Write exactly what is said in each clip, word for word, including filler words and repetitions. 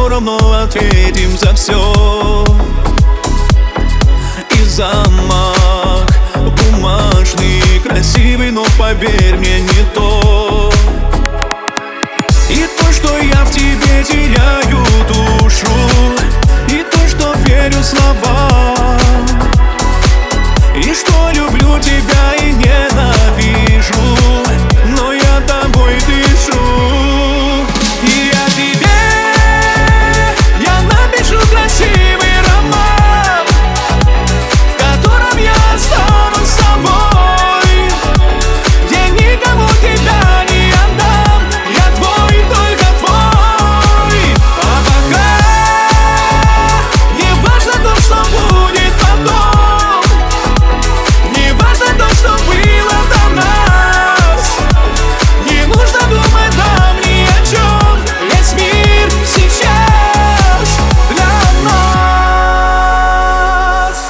все равно ответим за все. И замок бумажный, красивый, но поверь мне, не то. И то, что я в тебе теряю душу, и то, что верю словам, и что люблю тебя и ненавижу, но я тобой дышу. И я тебе, я напишу красивый роман, в котором я останусь с тобой, где никому тебя не отдам, я твой, только твой. А пока не важно то, что будет потом, не важно то, что было до нас, не нужно думать нам ни о чем, весь мир сейчас для нас.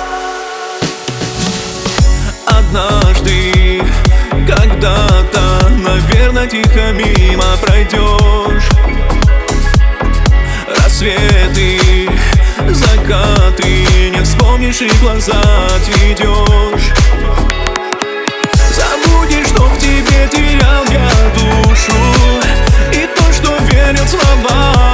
Однажды, когда-то, наверное, тихо мимо пройдешь. Рассветы, закаты, не вспомнишь и глаза отведешь. Забудешь, что в тебе терял я душу, и то, что верил словам.